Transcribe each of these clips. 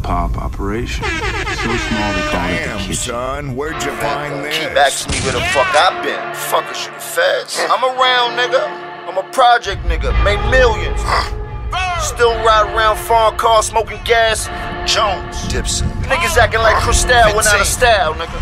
mom-and-pop operation. So small they call it the kitchen. Son, where'd you find this? Keep asking me where the fuck I been. Fuckers, you the feds. I'm around, nigga. I'm a project nigga. Made millions. Still ride around foreign cars, smoking gas. Jones. Dipset. Niggas acting like Cristal went out of style, nigga.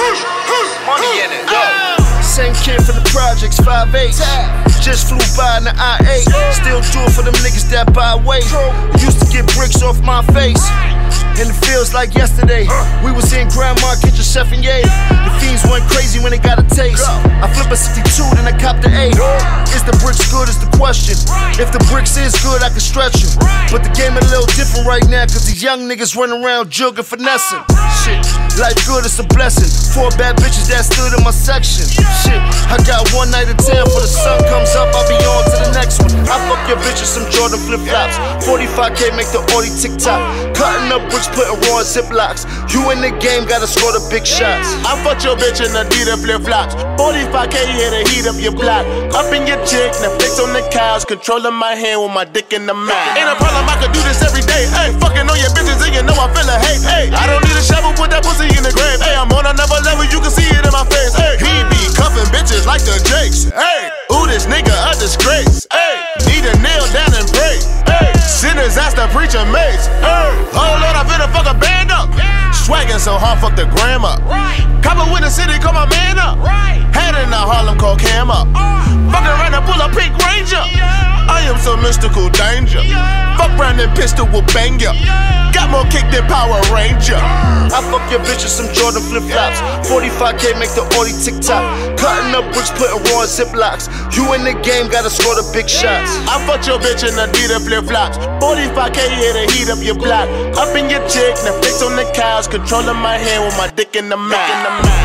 Money in it. Same kid from the projects, 5'8". Just flew by in the I-8. Still do it for them niggas that buy weight. Used to get bricks off my face. And it feels like yesterday. We was in Grandma Kitchen chefing, yeah. The fiends went crazy when they got a taste. I flip a 62, then I cop the 8. Is the bricks good is the question. If the bricks is good, I can stretch them. But the game a little different right now, cause these young niggas run around jugging, finessing. Shit, life good is a blessing. 4 bad bitches that stood in my section. Shit, I got one night of town for the sun comes up, I'll be on to the next one. I fuck your bitch with some Jordan flip-flops. 45K make the Audi tick-tock. Cutting up bricks, putting raw in ziplocs. You in the game, gotta score the big shots. I fucked your bitch in Adidas flip-flops. 45K here to heat up your block. Up in your chick, Netflix on the couch. Controlling my hand with my dick in the mouth. Ain't a problem, I could do this every day. Hey, fucking on your bitches and you know I feel a hate. Hey, I don't need a shovel, put that pussy in the grave. Hey, I'm on another level, you can see it in my face. Hey, he be cuffing bitches like the Jakes. Hey, ooh, this nigga a disgrace. Hey, need a nail down and pray. Hey, sinners ask the preacher mates. Hey, oh Lord, I finna fuck a band up. Swaggin' so hard, fuck the grammar. Copper with the city, call my man up. Head in the Harlem, call Cam up. Fucking around and pull a pink Ranger. I am so mystical danger. Fuck round and pistol will bang ya. Got more kick than Power Ranger. I fuck your bitch with some Jordan flip-flops. 45K make the Audi tick-tock. Cutting up bricks, putting raw in ziplocs. You in the game, gotta score the big shots. I fucked your bitch in Adidas flip-flops. 45K here to heat up your block. Up in your chick, Netflix on the couch. Controlling my hand with my dick in the mouth.